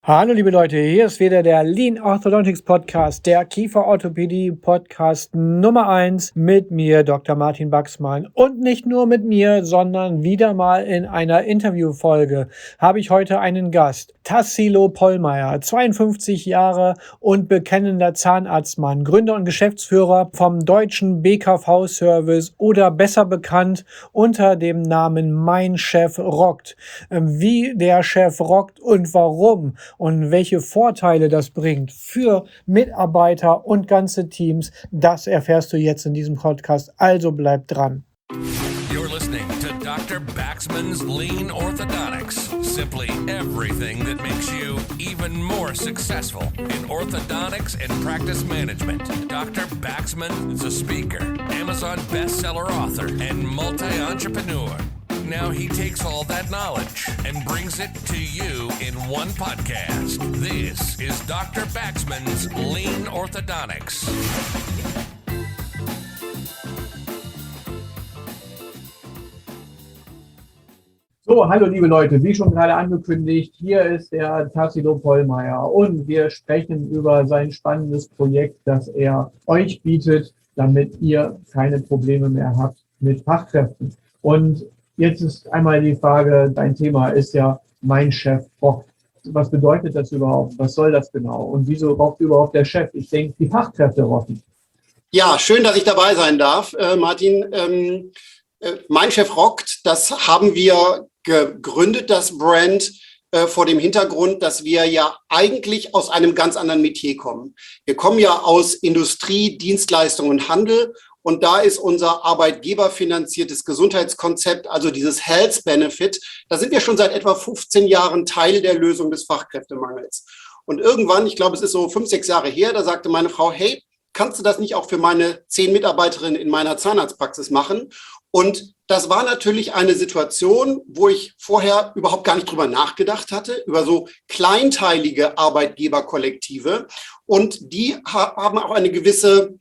Hallo liebe Leute, hier ist wieder der Lean Orthodontics Podcast, der Kieferorthopädie Podcast Nummer 1 mit mir, Dr. Martin Baxmann. Und nicht nur mit mir, sondern wieder mal in einer Interviewfolge habe ich heute einen Gast. Tassilo Pollmeier, 52 Jahre und bekennender Zahnarztmann, Gründer und Geschäftsführer vom deutschen BKV-Service oder besser bekannt unter dem Namen Mein Chef rockt. Wie der Chef rockt und warum und welche Vorteile das bringt für Mitarbeiter und ganze Teams, das erfährst du jetzt in diesem Podcast. Also bleib dran. You're listening to Dr. Baxman's Lean Orthodontics. Simply everything that makes you even more successful in orthodontics and practice management. Dr. Baxman is a speaker, Amazon bestseller author, and multi-entrepreneur. Now he takes all that knowledge and brings it to you in one podcast. This is Dr. Baxman's Lean Orthodontics. So, hallo liebe Leute, wie schon gerade angekündigt, hier ist der Tassilo Pollmeier und wir sprechen über sein spannendes Projekt, das er euch bietet, damit ihr keine Probleme mehr habt mit Fachkräften. Und jetzt ist einmal die Frage, dein Thema ist ja Mein Chef rockt. Was bedeutet das überhaupt? Was soll das genau? Und wieso rockt überhaupt der Chef? Ich denke, die Fachkräfte rocken. Ja, schön, dass ich dabei sein darf, Martin. Mein Chef rockt, das haben wir gegründet, das Brand, vor dem Hintergrund, dass wir ja eigentlich aus einem ganz anderen Metier kommen. Wir kommen ja aus Industrie, Dienstleistung und Handel. Und da ist unser arbeitgeberfinanziertes Gesundheitskonzept, also dieses Health Benefit, da sind wir schon seit etwa 15 Jahren Teil der Lösung des Fachkräftemangels. Und irgendwann, ich glaube, es ist so 5, 6 Jahre her, da sagte meine Frau, hey, kannst du das nicht auch für meine 10 Mitarbeiterinnen in meiner Zahnarztpraxis machen? Und das war natürlich eine Situation, wo ich vorher überhaupt gar nicht drüber nachgedacht hatte, über so kleinteilige Arbeitgeberkollektive. Und die haben auch eine gewisse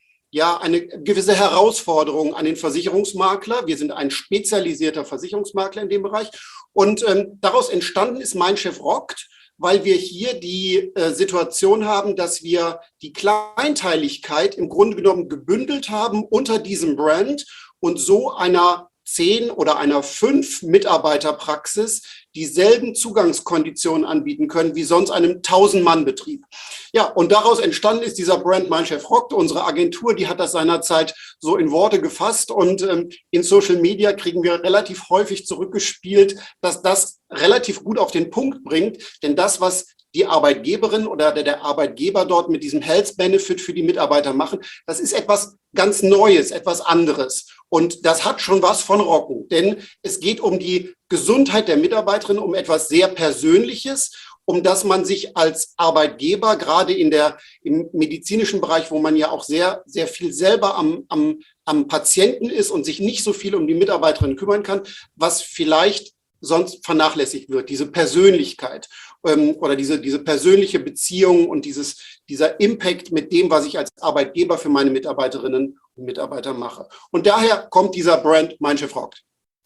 Herausforderung an den Versicherungsmakler. Wir sind ein spezialisierter Versicherungsmakler in dem Bereich. Und daraus entstanden ist Mein Chef rockt, weil wir hier die Situation haben, dass wir die Kleinteiligkeit im Grunde genommen gebündelt haben unter diesem Brand und so einer 10 oder einer 5 Mitarbeiterpraxis dieselben Zugangskonditionen anbieten können wie sonst einem 1000-Mann-Betrieb. Ja, und daraus entstanden ist dieser Brand Mein Chef rockt. Unsere Agentur, die hat das seinerzeit so in Worte gefasst und in Social Media kriegen wir relativ häufig zurückgespielt, dass das relativ gut auf den Punkt bringt, denn das, was die Arbeitgeberin oder der Arbeitgeber dort mit diesem Health Benefit für die Mitarbeiter machen, das ist etwas ganz Neues, etwas anderes. Und das hat schon was von Rocken, denn es geht um die Gesundheit der Mitarbeiterin, um etwas sehr Persönliches, um das man sich als Arbeitgeber, gerade im medizinischen Bereich, wo man ja auch sehr, sehr viel selber am Patienten ist und sich nicht so viel um die Mitarbeiterin kümmern kann, was vielleicht sonst vernachlässigt wird, diese Persönlichkeit oder diese persönliche Beziehung und dieser Impact mit dem, was ich als Arbeitgeber für meine Mitarbeiterinnen und Mitarbeiter mache. Und daher kommt dieser Brand Mein Chef rockt.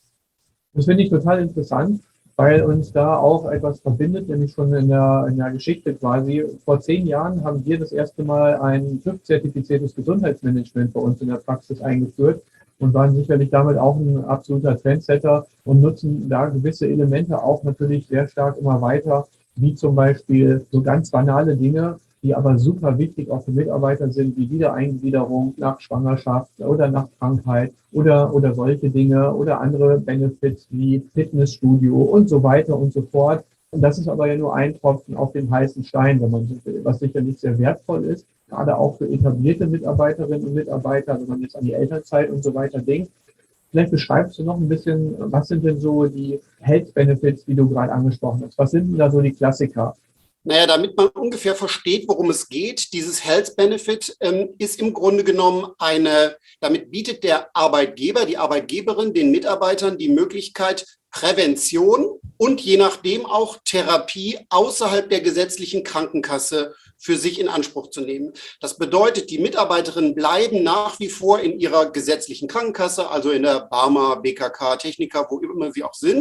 Das finde ich total interessant, weil uns da auch etwas verbindet, nämlich schon in der Geschichte quasi. Vor 10 Jahren haben wir das erste Mal ein TÜV-zertifiziertes Gesundheitsmanagement bei uns in der Praxis eingeführt und waren sicherlich damit auch ein absoluter Trendsetter und nutzen da gewisse Elemente auch natürlich sehr stark immer weiter, wie zum Beispiel so ganz banale Dinge, die aber super wichtig auch für Mitarbeiter sind, wie Wiedereingliederung nach Schwangerschaft oder nach Krankheit oder solche Dinge oder andere Benefits wie Fitnessstudio und so weiter und so fort. Und das ist aber ja nur ein Tropfen auf den heißen Stein, wenn man so will, was sicherlich sehr wertvoll ist, gerade auch für etablierte Mitarbeiterinnen und Mitarbeiter, wenn man jetzt an die Elternzeit und so weiter denkt. Vielleicht beschreibst du noch ein bisschen, was sind denn so die Health Benefits, die du gerade angesprochen hast? Was sind denn da so die Klassiker? Naja, damit man ungefähr versteht, worum es geht, dieses Health Benefit ist im Grunde genommen damit bietet der Arbeitgeber, die Arbeitgeberin den Mitarbeitern die Möglichkeit, Prävention und je nachdem auch Therapie außerhalb der gesetzlichen Krankenkasse für sich in Anspruch zu nehmen. Das bedeutet, die Mitarbeiterinnen bleiben nach wie vor in ihrer gesetzlichen Krankenkasse, also in der Barmer, BKK, Techniker, wo immer wir auch sind.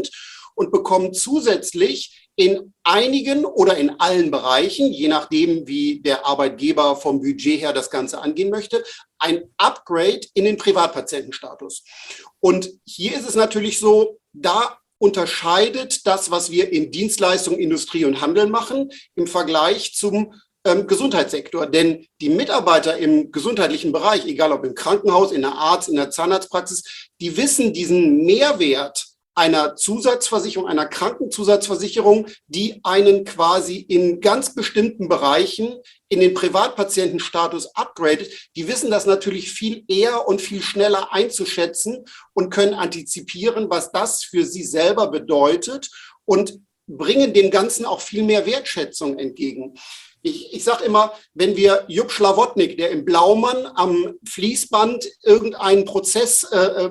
und bekommen zusätzlich in einigen oder in allen Bereichen, je nachdem, wie der Arbeitgeber vom Budget her das Ganze angehen möchte, ein Upgrade in den Privatpatientenstatus. Und hier ist es natürlich so, da unterscheidet das, was wir in Dienstleistung, Industrie und Handel machen, im Vergleich zum Gesundheitssektor. Denn die Mitarbeiter im gesundheitlichen Bereich, egal ob im Krankenhaus, in der Arzt-, in der Zahnarztpraxis, die wissen diesen Mehrwert einer Zusatzversicherung, einer Krankenzusatzversicherung, die einen quasi in ganz bestimmten Bereichen in den Privatpatientenstatus upgradet. Die wissen das natürlich viel eher und viel schneller einzuschätzen und können antizipieren, was das für sie selber bedeutet und bringen dem Ganzen auch viel mehr Wertschätzung entgegen. Ich sage immer, wenn wir Jupp Schlawotnik, der im Blaumann am Fließband irgendeinen Prozess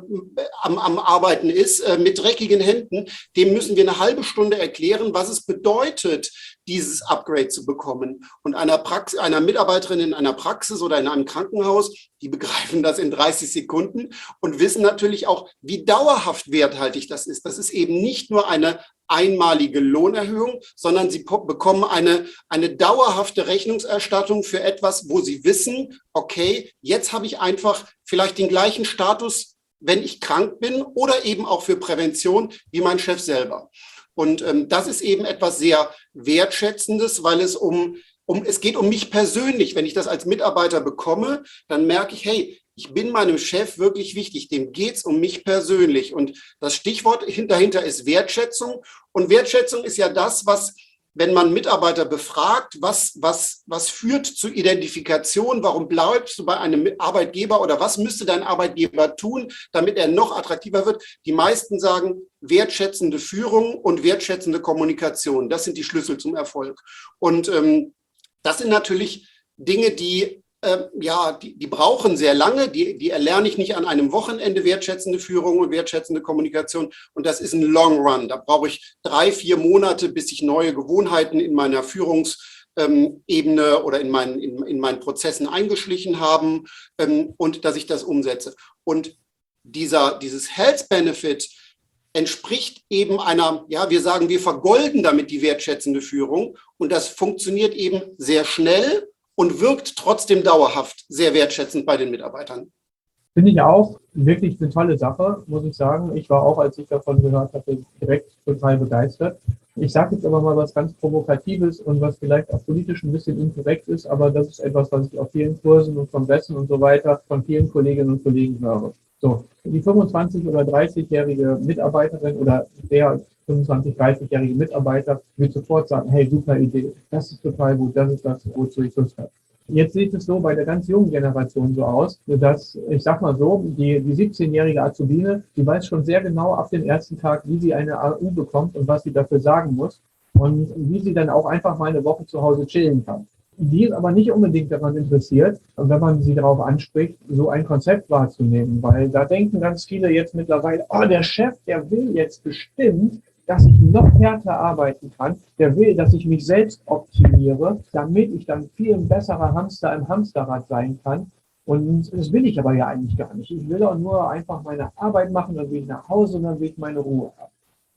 am Arbeiten ist, mit dreckigen Händen, dem müssen wir eine halbe Stunde erklären, was es bedeutet, dieses Upgrade zu bekommen. Und einer Mitarbeiterin in einer Praxis oder in einem Krankenhaus, die begreifen das in 30 Sekunden und wissen natürlich auch, wie dauerhaft werthaltig das ist. Das ist eben nicht nur eine einmalige Lohnerhöhung, sondern sie bekommen eine dauerhafte Rechnungserstattung für etwas, wo sie wissen, okay, jetzt habe ich einfach vielleicht den gleichen Status, wenn ich krank bin oder eben auch für Prävention wie mein Chef selber. Und das ist eben etwas sehr Wertschätzendes, weil es es geht um mich persönlich. Wenn ich das als Mitarbeiter bekomme, dann merke ich, hey, ich bin meinem Chef wirklich wichtig, dem geht es um mich persönlich. Und das Stichwort dahinter ist Wertschätzung. Und Wertschätzung ist ja das, was, wenn man Mitarbeiter befragt, was führt zur Identifikation, warum bleibst du bei einem Arbeitgeber oder was müsste dein Arbeitgeber tun, damit er noch attraktiver wird? Die meisten sagen, wertschätzende Führung und wertschätzende Kommunikation. Das sind die Schlüssel zum Erfolg. Und das sind natürlich Dinge, die brauchen sehr lange, die erlerne ich nicht an einem Wochenende, wertschätzende Führung und wertschätzende Kommunikation. Und das ist ein Long Run. Da brauche ich 3-4 Monate, bis ich neue Gewohnheiten in meiner Führungsebene oder in meinen Prozessen eingeschlichen haben und dass ich das umsetze. Und dieses Health Benefit entspricht eben wir sagen, wir vergolden damit die wertschätzende Führung. Und das funktioniert eben sehr schnell und wirkt trotzdem dauerhaft sehr wertschätzend bei den Mitarbeitern. Finde ich auch wirklich eine tolle Sache, muss ich sagen. Ich war auch, als ich davon gehört hatte, direkt total begeistert. Ich sage jetzt aber mal was ganz Provokatives und was vielleicht auch politisch ein bisschen inkorrekt ist, aber das ist etwas, was ich auf vielen Kursen und Kongressen und so weiter von vielen Kolleginnen und Kollegen höre. So, die 25- oder 30-jährige Mitarbeiterin oder der 25-, 30-jährige Mitarbeiter wird sofort sagen, hey, super Idee, das ist total gut, das ist das, wozu ich Lust habe. Jetzt sieht es so bei der ganz jungen Generation so aus, dass, ich sag mal so, die 17-jährige Azubine, die weiß schon sehr genau ab dem ersten Tag, wie sie eine AU bekommt und was sie dafür sagen muss und wie sie dann auch einfach mal eine Woche zu Hause chillen kann. Die ist aber nicht unbedingt daran interessiert, wenn man sie darauf anspricht, so ein Konzept wahrzunehmen, weil da denken ganz viele jetzt mittlerweile, oh, der Chef, der will jetzt bestimmt, dass ich noch härter arbeiten kann, der will, dass ich mich selbst optimiere, damit ich dann viel ein besserer Hamster im Hamsterrad sein kann. Und das will ich aber ja eigentlich gar nicht. Ich will auch nur einfach meine Arbeit machen, dann will ich nach Hause und dann will ich meine Ruhe haben.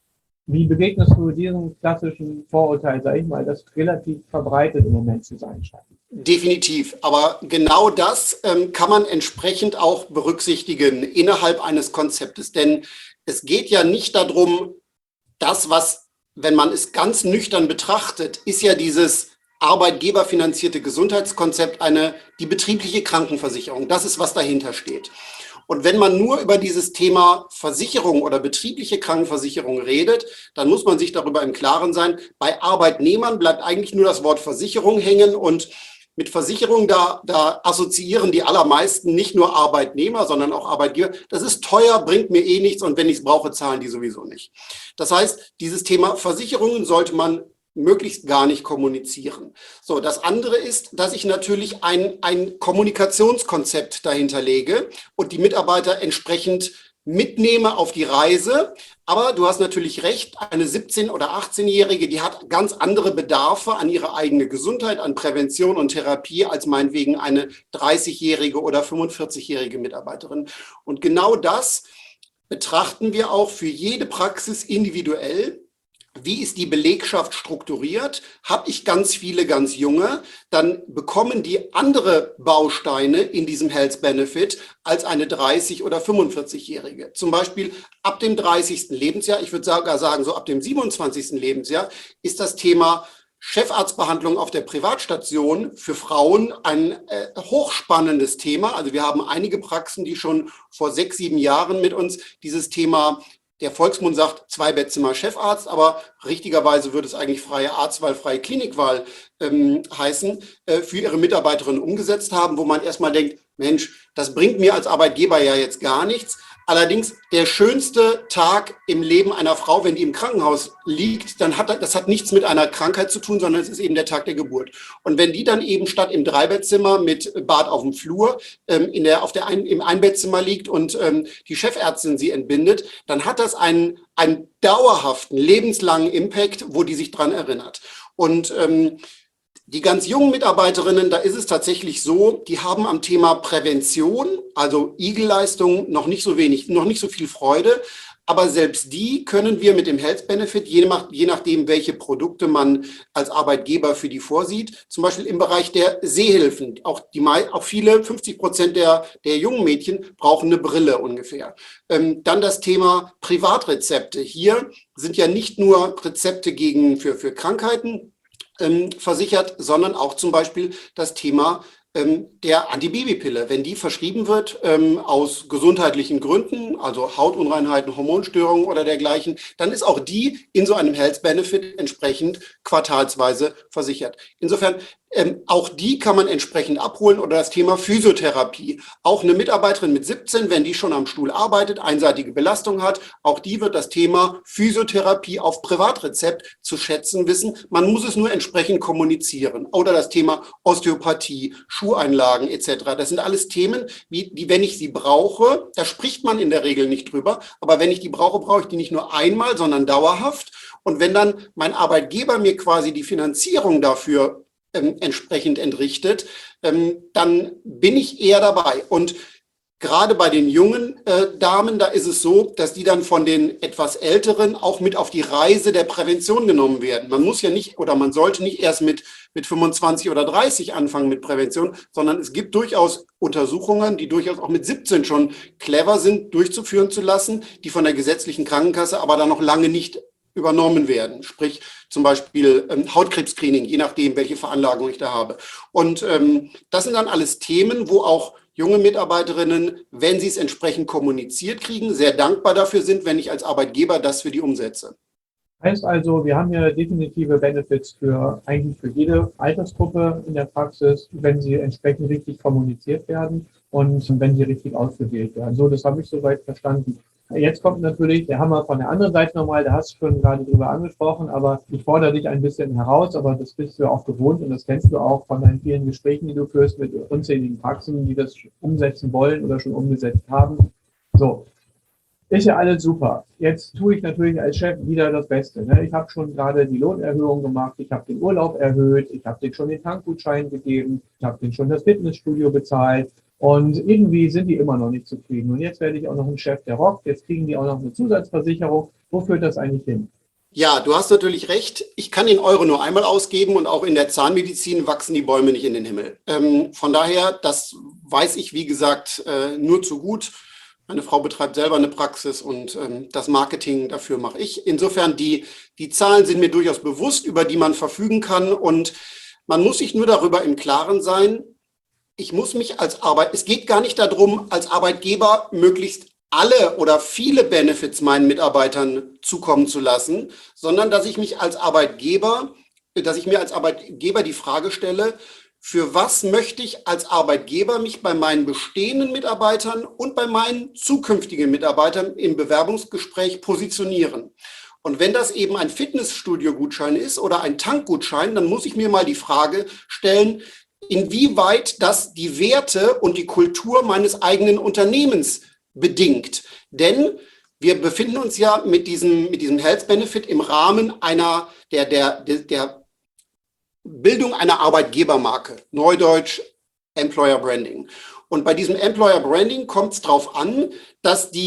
Wie begegnest du diesem klassischen Vorurteil, sag ich mal, das relativ verbreitet im Moment zu sein scheint? Definitiv, aber genau das kann man entsprechend auch berücksichtigen innerhalb eines Konzeptes, denn es geht ja nicht darum, das, was, wenn man es ganz nüchtern betrachtet, ist ja dieses arbeitgeberfinanzierte Gesundheitskonzept die betriebliche Krankenversicherung. Das ist, was dahinter steht. Und wenn man nur über dieses Thema Versicherung oder betriebliche Krankenversicherung redet, dann muss man sich darüber im Klaren sein, bei Arbeitnehmern bleibt eigentlich nur das Wort Versicherung hängen und mit Versicherung, da assoziieren die allermeisten nicht nur Arbeitnehmer, sondern auch Arbeitgeber. Das ist teuer, bringt mir eh nichts und wenn ich es brauche, zahlen die sowieso nicht. Das heißt, dieses Thema Versicherungen sollte man möglichst gar nicht kommunizieren. So, das andere ist, dass ich natürlich ein Kommunikationskonzept dahinter lege und die Mitarbeiter entsprechend mitnehme auf die Reise. Aber du hast natürlich recht, eine 17- oder 18-Jährige, die hat ganz andere Bedarfe an ihre eigene Gesundheit, an Prävention und Therapie als meinetwegen eine 30-jährige oder 45-jährige Mitarbeiterin. Und genau das betrachten wir auch für jede Praxis individuell. Wie ist die Belegschaft strukturiert? Habe ich ganz viele ganz junge, dann bekommen die andere Bausteine in diesem Health Benefit als eine 30- oder 45-Jährige. Zum Beispiel ab dem 30. Lebensjahr, ich würde sogar sagen, so ab dem 27. Lebensjahr, ist das Thema Chefarztbehandlung auf der Privatstation für Frauen ein hochspannendes Thema. Also wir haben einige Praxen, die schon vor 6, 7 Jahren mit uns dieses Thema, der Volksmund sagt 2-Bettzimmer Chefarzt, aber richtigerweise würde es eigentlich freie Arztwahl, freie Klinikwahl heißen, für ihre Mitarbeiterinnen umgesetzt haben, wo man erstmal denkt, Mensch, das bringt mir als Arbeitgeber ja jetzt gar nichts. Allerdings der schönste Tag im Leben einer Frau, wenn die im Krankenhaus liegt, dann das hat nichts mit einer Krankheit zu tun, sondern es ist eben der Tag der Geburt. Und wenn die dann eben statt im 3-Bettzimmer mit Bad auf dem Flur im Ein-Bettzimmer liegt und die Chefärztin sie entbindet, dann hat das einen dauerhaften, lebenslangen Impact, wo die sich dran erinnert. Und die ganz jungen Mitarbeiterinnen, da ist es tatsächlich so, die haben am Thema Prävention, also IGEL-Leistung, noch nicht so viel Freude. Aber selbst die können wir mit dem Health Benefit, je nachdem, welche Produkte man als Arbeitgeber für die vorsieht, zum Beispiel im Bereich der Sehhilfen, auch viele, 50% der jungen Mädchen brauchen eine Brille ungefähr. Dann das Thema Privatrezepte. Hier sind ja nicht nur Rezepte für Krankheiten versichert, sondern auch zum Beispiel das Thema der Antibabypille. Wenn die verschrieben wird aus gesundheitlichen Gründen, also Hautunreinheiten, Hormonstörungen oder dergleichen, dann ist auch die in so einem Health Benefit entsprechend quartalsweise versichert. Insofern auch die kann man entsprechend abholen oder das Thema Physiotherapie. Auch eine Mitarbeiterin mit 17, wenn die schon am Stuhl arbeitet, einseitige Belastung hat, auch die wird das Thema Physiotherapie auf Privatrezept zu schätzen wissen. Man muss es nur entsprechend kommunizieren. Oder das Thema Osteopathie, Schuheinlagen etc. Das sind alles Themen, die, wenn ich sie brauche, da spricht man in der Regel nicht drüber, aber wenn ich die brauche, brauche ich die nicht nur einmal, sondern dauerhaft. Und wenn dann mein Arbeitgeber mir quasi die Finanzierung dafür entsprechend entrichtet, dann bin ich eher dabei. Und gerade bei den jungen Damen, da ist es so, dass die dann von den etwas Älteren auch mit auf die Reise der Prävention genommen werden. Man muss ja nicht oder man sollte nicht erst mit 25 oder 30 anfangen mit Prävention, sondern es gibt durchaus Untersuchungen, die durchaus auch mit 17 schon clever sind, durchzuführen zu lassen, die von der gesetzlichen Krankenkasse aber dann noch lange nicht übernommen werden, sprich zum Beispiel Hautkrebs-Screening, je nachdem, welche Veranlagung ich da habe. Und das sind dann alles Themen, wo auch junge Mitarbeiterinnen, wenn sie es entsprechend kommuniziert kriegen, sehr dankbar dafür sind, wenn ich als Arbeitgeber das für die umsetze. Heißt also, wir haben hier definitive Benefits eigentlich für jede Altersgruppe in der Praxis, wenn sie entsprechend richtig kommuniziert werden und wenn sie richtig ausgewählt werden. So, das habe ich soweit verstanden. Jetzt kommt natürlich der Hammer von der anderen Seite nochmal, da hast du schon gerade drüber angesprochen, aber ich fordere dich ein bisschen heraus, aber das bist du auch gewohnt und das kennst du auch von deinen vielen Gesprächen, die du führst mit unzähligen Praxen, die das umsetzen wollen oder schon umgesetzt haben. So, ist ja alles super. Jetzt tue ich natürlich als Chef wieder das Beste. Ne? Ich habe schon gerade die Lohnerhöhung gemacht, ich habe den Urlaub erhöht, ich habe denen schon den Tankgutschein gegeben, ich habe denen schon das Fitnessstudio bezahlt. Und irgendwie sind die immer noch nicht zufrieden. Und jetzt werde ich auch noch ein Chef, der rockt. Jetzt kriegen die auch noch eine Zusatzversicherung. Wo führt das eigentlich hin? Ja, du hast natürlich recht. Ich kann den Euro nur einmal ausgeben und auch in der Zahnmedizin wachsen die Bäume nicht in den Himmel. Von daher, das weiß ich, wie gesagt, nur zu gut. Meine Frau betreibt selber eine Praxis und das Marketing dafür mache ich. Insofern, die Zahlen sind mir durchaus bewusst, über die man verfügen kann. Und man muss sich nur darüber im Klaren sein, es geht gar nicht darum, als Arbeitgeber möglichst alle oder viele Benefits meinen Mitarbeitern zukommen zu lassen, sondern dass ich mir als Arbeitgeber die Frage stelle, für was möchte ich als Arbeitgeber mich bei meinen bestehenden Mitarbeitern und bei meinen zukünftigen Mitarbeitern im Bewerbungsgespräch positionieren? Und wenn das eben ein Fitnessstudio-Gutschein ist oder ein Tankgutschein, dann muss ich mir mal die Frage stellen, inwieweit das die Werte und die Kultur meines eigenen Unternehmens bedingt. Denn wir befinden uns ja mit diesem Health Benefit im Rahmen der Bildung einer Arbeitgebermarke, Neudeutsch Employer Branding. Und bei diesem Employer Branding kommt es darauf an, dass die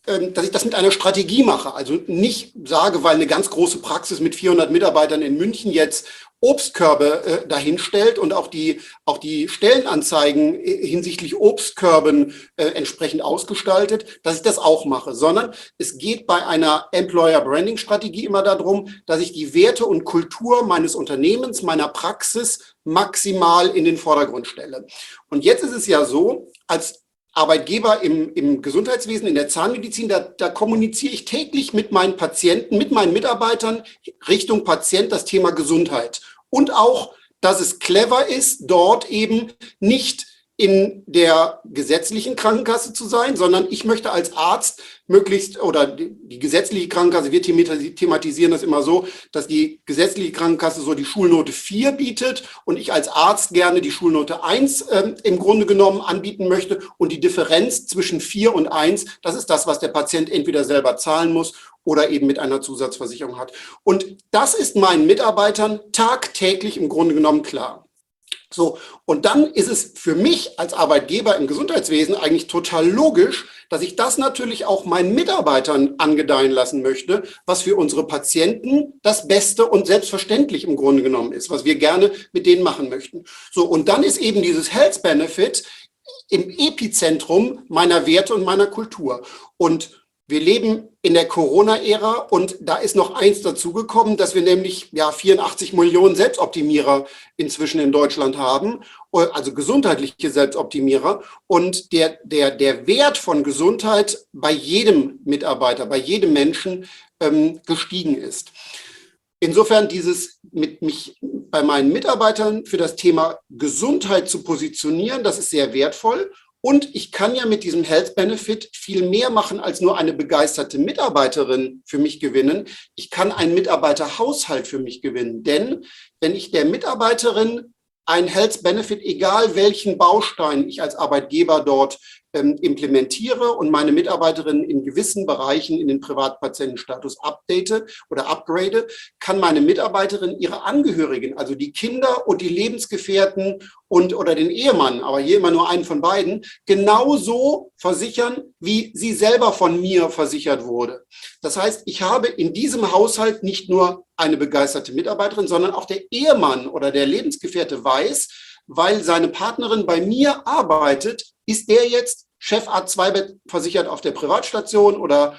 dass ich das mit einer Strategie mache. Also nicht sage, weil eine ganz große Praxis mit 400 Mitarbeitern in München jetzt Obstkörbe dahinstellt und auch die Stellenanzeigen hinsichtlich Obstkörben entsprechend ausgestaltet, dass ich das auch mache, sondern es geht bei einer Employer-Branding-Strategie immer darum, dass ich die Werte und Kultur meines Unternehmens, meiner Praxis maximal in den Vordergrund stelle. Und jetzt ist es ja so, als Arbeitgeber im Gesundheitswesen, in der Zahnmedizin, da kommuniziere ich täglich mit meinen Patienten, mit meinen Mitarbeitern Richtung Patient das Thema Gesundheit. Und auch, dass es clever ist, dort eben nicht in der gesetzlichen Krankenkasse zu sein, sondern ich möchte als Arzt möglichst, oder die gesetzliche Krankenkasse, wir thematisieren das immer so, dass die gesetzliche Krankenkasse so die Schulnote 4 bietet und ich als Arzt gerne die Schulnote 1 im Grunde genommen anbieten möchte und die Differenz zwischen 4 und 1, das ist das, was der Patient entweder selber zahlen muss oder eben mit einer Zusatzversicherung hat. Und das ist meinen Mitarbeitern tagtäglich im Grunde genommen klar. So, und dann ist es für mich als Arbeitgeber im Gesundheitswesen eigentlich total logisch, dass ich das natürlich auch meinen Mitarbeitern angedeihen lassen möchte, was für unsere Patienten das Beste und selbstverständlich im Grunde genommen ist, was wir gerne mit denen machen möchten. So, und dann ist eben dieses Health Benefit im Epizentrum meiner Werte und meiner Kultur. Und wir leben in der Corona-Ära und da ist noch eins dazugekommen, dass wir nämlich 84 Millionen Selbstoptimierer inzwischen in Deutschland haben, also gesundheitliche Selbstoptimierer. Und der Wert von Gesundheit bei jedem Mitarbeiter, bei jedem Menschen gestiegen ist. Insofern dieses mit mich bei meinen Mitarbeitern für das Thema Gesundheit zu positionieren, das ist sehr wertvoll. Und ich kann ja mit diesem Health Benefit viel mehr machen, als nur eine begeisterte Mitarbeiterin für mich gewinnen. Ich kann einen Mitarbeiterhaushalt für mich gewinnen. Denn wenn ich der Mitarbeiterin ein Health Benefit, egal welchen Baustein ich als Arbeitgeber dort implementiere und meine Mitarbeiterinnen in gewissen Bereichen in den Privatpatientenstatus update oder upgrade, kann meine Mitarbeiterin ihre Angehörigen, also die Kinder und die Lebensgefährten oder den Ehemann, aber hier immer nur einen von beiden, genauso versichern, wie sie selber von mir versichert wurde. Das heißt, ich habe in diesem Haushalt nicht nur eine begeisterte Mitarbeiterin, sondern auch der Ehemann oder der Lebensgefährte weiß, weil seine Partnerin bei mir arbeitet, ist der jetzt Chefarzt 2 versichert auf der Privatstation oder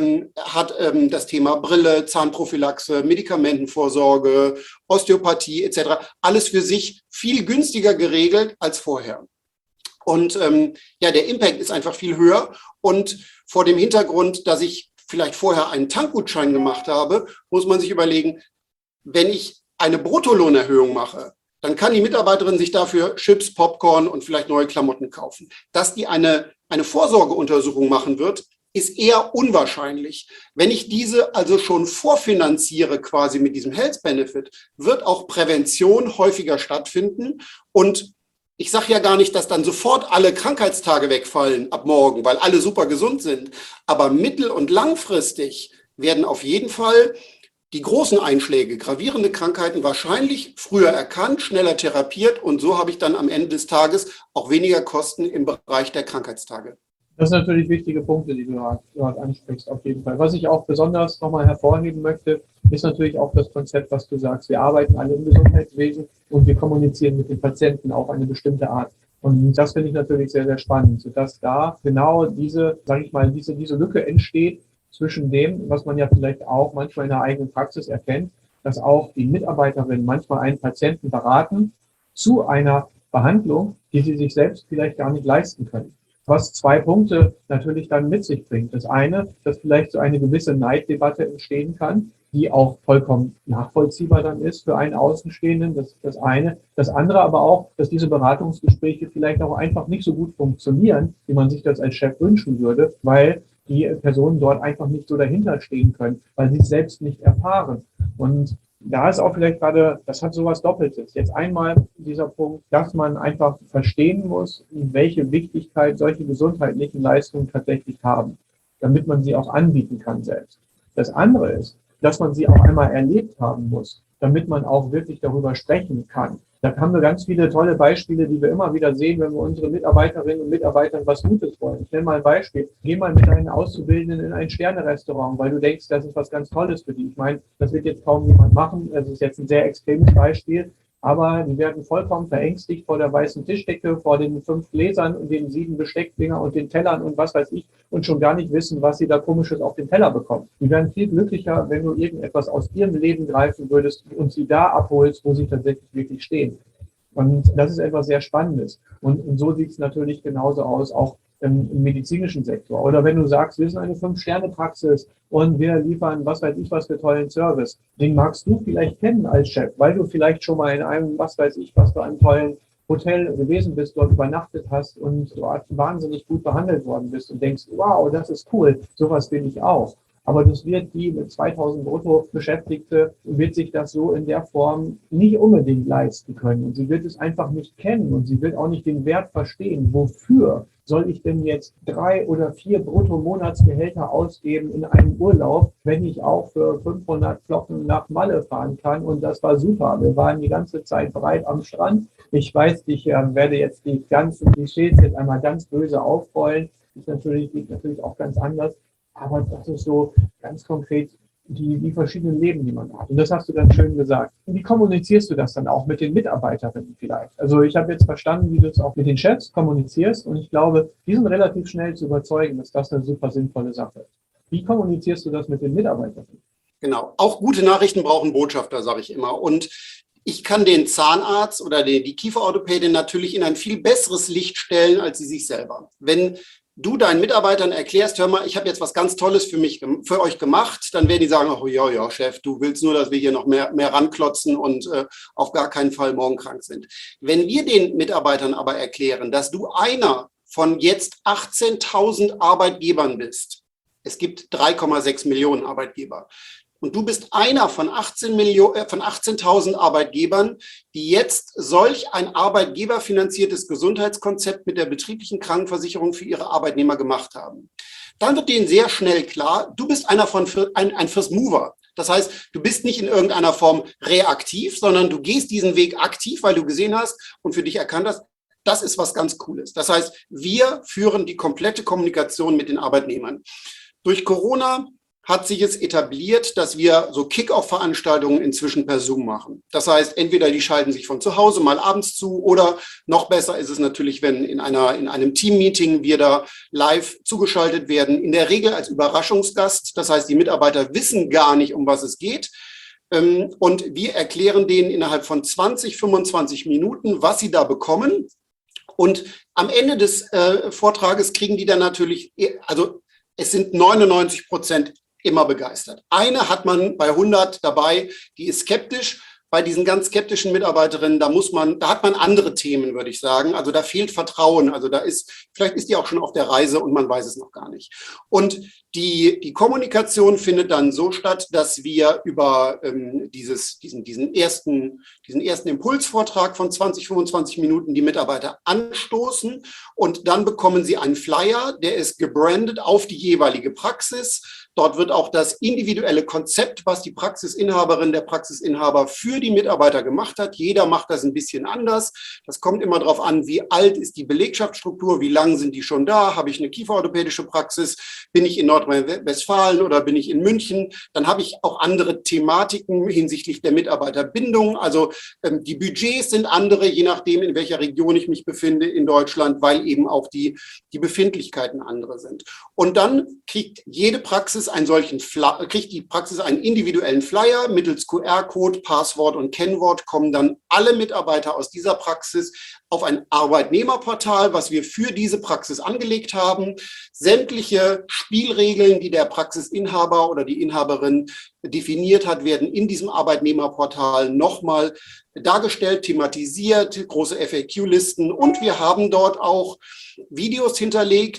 hat das Thema Brille, Zahnprophylaxe, Medikamentenvorsorge, Osteopathie etc. alles für sich viel günstiger geregelt als vorher. Und der Impact ist einfach viel höher. Und vor dem Hintergrund, dass ich vielleicht vorher einen Tankgutschein gemacht habe, muss man sich überlegen, wenn ich eine Bruttolohnerhöhung mache, dann kann die Mitarbeiterin sich dafür Chips, Popcorn und vielleicht neue Klamotten kaufen. Dass die eine Vorsorgeuntersuchung machen wird, ist eher unwahrscheinlich. Wenn ich diese also schon vorfinanziere quasi mit diesem Health Benefit, wird auch Prävention häufiger stattfinden. Und ich sage ja gar nicht, dass dann sofort alle Krankheitstage wegfallen ab morgen, weil alle super gesund sind. Aber mittel- und langfristig werden auf jeden Fall die großen Einschläge, gravierende Krankheiten wahrscheinlich früher erkannt, schneller therapiert und so habe ich dann am Ende des Tages auch weniger Kosten im Bereich der Krankheitstage. Das sind natürlich wichtige Punkte, die du gerade ansprichst, auf jeden Fall. Was ich auch besonders nochmal hervorheben möchte, ist natürlich auch das Konzept, was du sagst. Wir arbeiten alle im Gesundheitswesen und wir kommunizieren mit den Patienten auf eine bestimmte Art. Und das finde ich natürlich sehr, sehr spannend, sodass da genau diese Lücke entsteht, zwischen dem, was man ja vielleicht auch manchmal in der eigenen Praxis erkennt, dass auch die Mitarbeiterinnen manchmal einen Patienten beraten zu einer Behandlung, die sie sich selbst vielleicht gar nicht leisten können. Was 2 Punkte natürlich dann mit sich bringt. Das eine, dass vielleicht so eine gewisse Neiddebatte entstehen kann, die auch vollkommen nachvollziehbar dann ist für einen Außenstehenden. Das ist das eine. Das andere aber auch, dass diese Beratungsgespräche vielleicht auch einfach nicht so gut funktionieren, wie man sich das als Chef wünschen würde, weil die Personen dort einfach nicht so dahinter stehen können, weil sie es selbst nicht erfahren. Und da ist auch vielleicht gerade, das hat sowas Doppeltes. Jetzt einmal dieser Punkt, dass man einfach verstehen muss, welche Wichtigkeit solche gesundheitlichen Leistungen tatsächlich haben, damit man sie auch anbieten kann selbst. Das andere ist, dass man sie auch einmal erlebt haben muss, damit man auch wirklich darüber sprechen kann. Da haben wir ganz viele tolle Beispiele, die wir immer wieder sehen, wenn wir unsere Mitarbeiterinnen und Mitarbeitern was Gutes wollen. Ich nenne mal ein Beispiel. Geh mal mit deinen Auszubildenden in ein Sterne-Restaurant, weil du denkst, das ist was ganz Tolles für die. Ich meine, das wird jetzt kaum jemand machen. Das ist jetzt ein sehr extremes Beispiel. Aber die werden vollkommen verängstigt vor der weißen Tischdecke, vor den 5 Gläsern und den 7 Besteckdinger und den Tellern und was weiß ich und schon gar nicht wissen, was sie da Komisches auf den Teller bekommen. Die werden viel glücklicher, wenn du irgendetwas aus ihrem Leben greifen würdest und sie da abholst, wo sie tatsächlich wirklich stehen. Und das ist etwas sehr Spannendes. Und so sieht es natürlich genauso aus, auch im medizinischen Sektor. Oder wenn du sagst, wir sind eine 5-Sterne-Praxis und wir liefern, was weiß ich, was für tollen Service. Den magst du vielleicht kennen als Chef, weil du vielleicht schon mal in einem, was weiß ich, was für einem tollen Hotel gewesen bist, dort übernachtet hast und dort wahnsinnig gut behandelt worden bist und denkst, wow, das ist cool, sowas will ich auch. Aber das wird die mit 2000 brutto Beschäftigte, wird sich das so in der Form nicht unbedingt leisten können. Und sie wird es einfach nicht kennen und sie wird auch nicht den Wert verstehen. Wofür soll ich denn jetzt 3 oder 4 Brutto-Monatsgehälter ausgeben in einem Urlaub, wenn ich auch für 500 Flocken nach Malle fahren kann? Und das war super. Wir waren die ganze Zeit breit am Strand. Ich weiß, ich werde jetzt die ganzen Klischees jetzt einmal ganz böse aufrollen. Liegt natürlich auch ganz anders. Aber das ist so ganz konkret die verschiedenen Leben, die man hat. Und das hast du ganz schön gesagt. Und wie kommunizierst du das dann auch mit den Mitarbeiterinnen vielleicht? Also ich habe jetzt verstanden, wie du es auch mit den Chefs kommunizierst. Und ich glaube, die sind relativ schnell zu überzeugen, dass das eine super sinnvolle Sache ist. Wie kommunizierst du das mit den Mitarbeiterinnen? Genau. Auch gute Nachrichten brauchen Botschafter, sage ich immer. Und ich kann den Zahnarzt oder die Kieferorthopädin natürlich in ein viel besseres Licht stellen, als sie sich selber. Wenn du deinen Mitarbeitern erklärst, hör mal, ich habe jetzt was ganz Tolles für euch gemacht, dann werden die sagen, oh ja, Chef, du willst nur, dass wir hier noch mehr ranklotzen und auf gar keinen Fall morgen krank sind. Wenn wir den Mitarbeitern aber erklären, dass du einer von jetzt 18.000 Arbeitgebern bist, es gibt 3,6 Millionen Arbeitgeber, und du bist einer von 18.000 Arbeitgebern, die jetzt solch ein arbeitgeberfinanziertes Gesundheitskonzept mit der betrieblichen Krankenversicherung für ihre Arbeitnehmer gemacht haben. Dann wird denen sehr schnell klar, du bist ein First Mover. Das heißt, du bist nicht in irgendeiner Form reaktiv, sondern du gehst diesen Weg aktiv, weil du gesehen hast und für dich erkannt hast, das ist was ganz Cooles. Das heißt, wir führen die komplette Kommunikation mit den Arbeitnehmern. Durch Corona hat sich es etabliert, dass wir so Kick-Off-Veranstaltungen inzwischen per Zoom machen. Das heißt, entweder die schalten sich von zu Hause mal abends zu oder noch besser ist es natürlich, wenn in einem Team-Meeting wir da live zugeschaltet werden, in der Regel als Überraschungsgast. Das heißt, die Mitarbeiter wissen gar nicht, um was es geht. Und wir erklären denen innerhalb von 20, 25 Minuten, was sie da bekommen. Und am Ende des Vortrages kriegen die dann natürlich, also es sind 99% immer begeistert. Eine hat man bei 100 dabei, die ist skeptisch. Bei diesen ganz skeptischen Mitarbeiterinnen, da hat man andere Themen, würde ich sagen. Also da fehlt Vertrauen. Also vielleicht ist die auch schon auf der Reise und man weiß es noch gar nicht. Und die Kommunikation findet dann so statt, dass wir über diesen ersten Impulsvortrag von 20, 25 Minuten die Mitarbeiter anstoßen und dann bekommen sie einen Flyer, der ist gebrandet auf die jeweilige Praxis. Dort wird auch das individuelle Konzept, was die Praxisinhaberin, der Praxisinhaber für die Mitarbeiter gemacht hat. Jeder macht das ein bisschen anders. Das kommt immer darauf an, wie alt ist die Belegschaftsstruktur, wie lang sind die schon da, habe ich eine kieferorthopädische Praxis, bin ich in Nordrhein-Westfalen oder bin ich in München. Dann habe ich auch andere Thematiken hinsichtlich der Mitarbeiterbindung. Also die Budgets sind andere, je nachdem, in welcher Region ich mich befinde in Deutschland, weil eben auch die Befindlichkeiten andere sind. Und dann kriegt jede Praxis die Praxis einen individuellen Flyer mittels QR-Code, Passwort und Kennwort, kommen dann alle Mitarbeiter aus dieser Praxis auf ein Arbeitnehmerportal, was wir für diese Praxis angelegt haben. Sämtliche Spielregeln, die der Praxisinhaber oder die Inhaberin definiert hat, werden in diesem Arbeitnehmerportal nochmal dargestellt, thematisiert, große FAQ-Listen und wir haben dort auch Videos hinterlegt.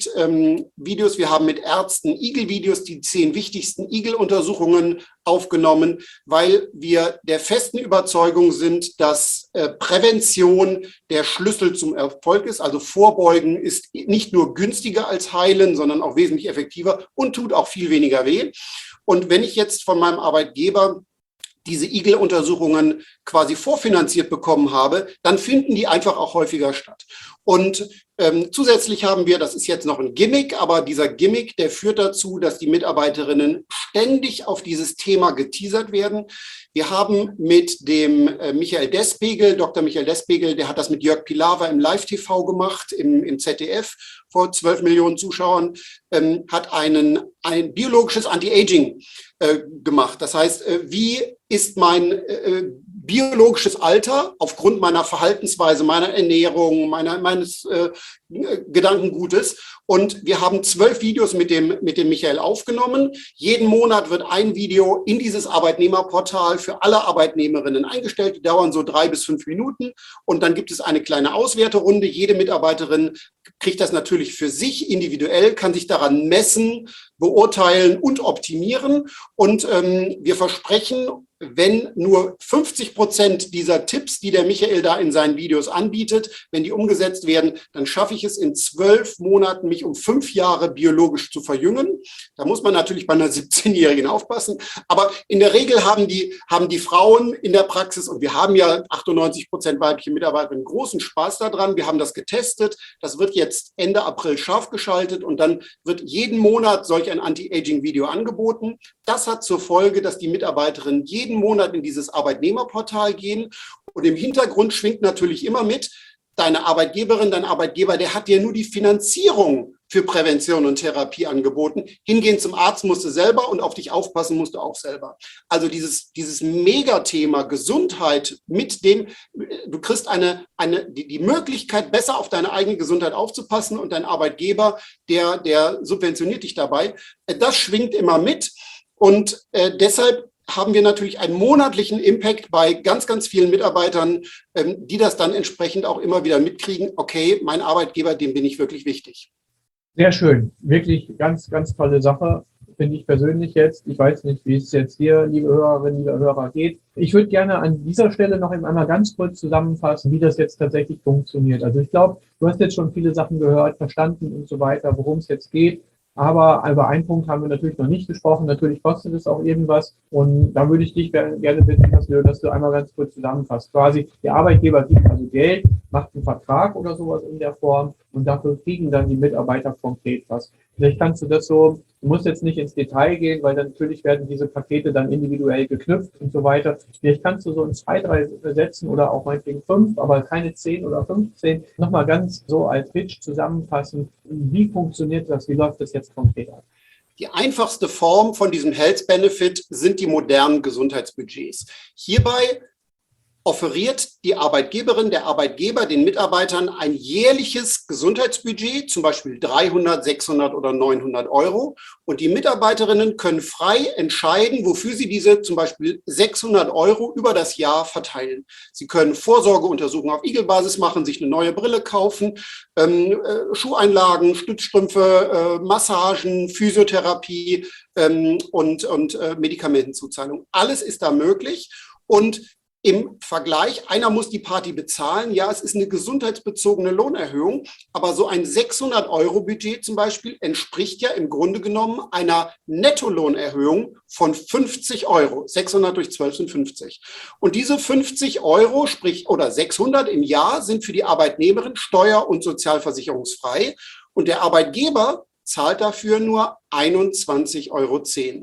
Wir haben mit Ärzten Igel-Videos, die 10 wichtigsten Igel-Untersuchungen aufgenommen, weil wir der festen Überzeugung sind, dass Prävention der Schlüssel zum Erfolg ist. Also Vorbeugen ist nicht nur günstiger als heilen, sondern auch wesentlich effektiver und tut auch viel weniger weh. Und wenn ich jetzt von meinem Arbeitgeber diese Igel-Untersuchungen quasi vorfinanziert bekommen habe, dann finden die einfach auch häufiger statt. Und zusätzlich haben wir, das ist jetzt noch ein Gimmick, aber dieser Gimmick, der führt dazu, dass die Mitarbeiterinnen ständig auf dieses Thema geteasert werden. Wir haben mit dem Michael Despegel, Dr. Michael Despegel, der hat das mit Jörg Pilawa im Live-TV gemacht, im ZDF vor 12 Millionen Zuschauern, hat ein biologisches Anti-Aging gemacht. Das heißt, wie ist mein biologisches Alter aufgrund meiner Verhaltensweise, meiner Ernährung, meines Gedankengutes. Und wir haben 12 Videos mit dem Michael aufgenommen. Jeden Monat wird ein Video in dieses Arbeitnehmerportal für alle Arbeitnehmerinnen eingestellt. Die dauern so 3 bis 5 Minuten. Und dann gibt es eine kleine Auswerterunde. Jede Mitarbeiterin kriegt das natürlich für sich individuell, kann sich daran messen, beurteilen und optimieren. Und wir versprechen, wenn nur 50% dieser Tipps, die der Michael da in seinen Videos anbietet, wenn die umgesetzt werden, dann schaffe ich es in 12 Monaten, mich um 5 Jahre biologisch zu verjüngen. Da muss man natürlich bei einer 17-Jährigen aufpassen. Aber in der Regel haben die Frauen in der Praxis, und wir haben ja 98% weibliche Mitarbeiterinnen, großen Spaß daran. Wir haben das getestet. Das wird jetzt Ende April scharf geschaltet und dann wird jeden Monat solch ein Anti-Aging-Video angeboten. Das hat zur Folge, dass die Mitarbeiterinnen jeden Monat in dieses Arbeitnehmerportal gehen. Und im Hintergrund schwingt natürlich immer mit, deine Arbeitgeberin, dein Arbeitgeber, der hat dir nur die Finanzierung für Prävention und Therapie angeboten. Hingehen zum Arzt musst du selber und auf dich aufpassen musst du auch selber. Also dieses Megathema Gesundheit mit dem, du kriegst die Möglichkeit, besser auf deine eigene Gesundheit aufzupassen und dein Arbeitgeber, der subventioniert dich dabei. Das schwingt immer mit und deshalb haben wir natürlich einen monatlichen Impact bei ganz, ganz vielen Mitarbeitern, die das dann entsprechend auch immer wieder mitkriegen. Okay, mein Arbeitgeber, dem bin ich wirklich wichtig. Sehr schön. Wirklich ganz, ganz tolle Sache, finde ich persönlich jetzt. Ich weiß nicht, wie es jetzt hier, liebe Hörerinnen, liebe Hörer, geht. Ich würde gerne an dieser Stelle noch einmal ganz kurz zusammenfassen, wie das jetzt tatsächlich funktioniert. Also ich glaube, du hast jetzt schon viele Sachen gehört, verstanden und so weiter, worum es jetzt geht. Aber über einen Punkt haben wir natürlich noch nicht gesprochen. Natürlich kostet es auch irgendwas. Und da würde ich dich gerne bitten, dass du einmal ganz kurz zusammenfasst. Quasi, der Arbeitgeber gibt also Geld, macht einen Vertrag oder sowas in der Form und dafür kriegen dann die Mitarbeiter konkret was. Vielleicht kannst du das so, du musst jetzt nicht ins Detail gehen, weil dann natürlich werden diese Pakete dann individuell geknüpft und so weiter. Vielleicht kannst du so in 2, 3 Sätzen oder auch meinetwegen 5, aber keine 10 oder 15, nochmal ganz so als Pitch zusammenfassen. Wie funktioniert das? Wie läuft das jetzt konkret ab? Die einfachste Form von diesem Health Benefit sind die modernen Gesundheitsbudgets. Hierbei offeriert die Arbeitgeberin, der Arbeitgeber den Mitarbeitern ein jährliches Gesundheitsbudget, zum Beispiel 300, 600 oder 900 Euro. Und die Mitarbeiterinnen können frei entscheiden, wofür sie diese zum Beispiel 600 Euro über das Jahr verteilen. Sie können Vorsorgeuntersuchungen auf Igelbasis machen, sich eine neue Brille kaufen, Schuheinlagen, Stützstrümpfe, Massagen, Physiotherapie und Medikamentenzuzahlung. Alles ist da möglich. Und im Vergleich, einer muss die Party bezahlen. Ja, es ist eine gesundheitsbezogene Lohnerhöhung, aber so ein 600-Euro-Budget zum Beispiel entspricht ja im Grunde genommen einer Nettolohnerhöhung von 50 Euro. 600 durch 12 sind 50. Und diese 50 Euro, sprich oder 600 im Jahr, sind für die Arbeitnehmerin steuer- und sozialversicherungsfrei. Und der Arbeitgeber zahlt dafür nur 21,10 Euro.